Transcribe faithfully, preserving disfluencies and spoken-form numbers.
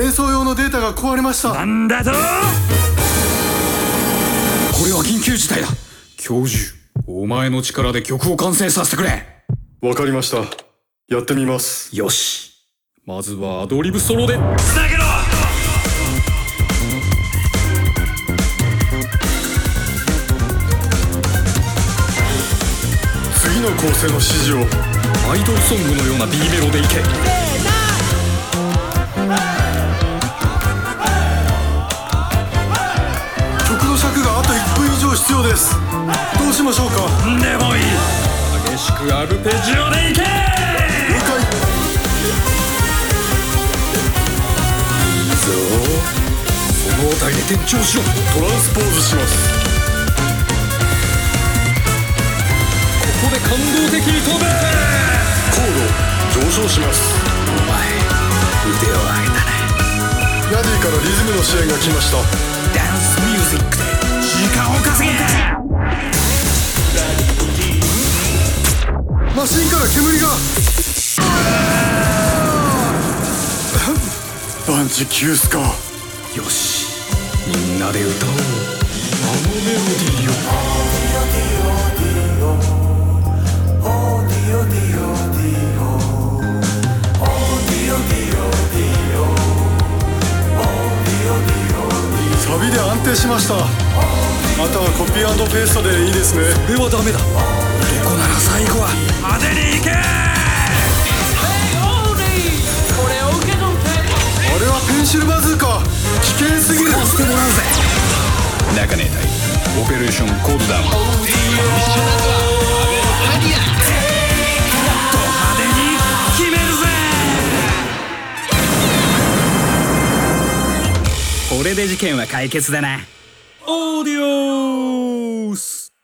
演奏用のデータが壊れました。 なんだと。 これは緊急事態だ。教授、お前の力で曲を完成させてくれ。 わかりました。やってみます。 よし、まずはアドリブソロでつなげろ。 次の構成の指示を。 アイドルソングのような B メロでいけ。 曲の尺があといっぷん以上必要です。どうしましょうか。 でもいい。 激しくアルペジオでいけ。 了解。 いいぞ、その応対で転調しろ。 トランスポーズします。 ここで感動的に飛べ。 高度上昇します。 お前、腕を上げたね。 ヤディからリズムの支援が来ました。 ダンスミュージックで時間を稼げ。 マシンから煙が。万事休すか。 よし、みんなで歌おう、あのメロディーを。サビで安定しました。あとはコピー&ペーストでいいですね。 それはダメだ。男なら最後は派手に行け。 あれはペンシルバズーカ。危険すぎる。 使わせてもらうぜ。中根隊、オペレーションコールダウン。 これで事件は解決だな。 オーディオース。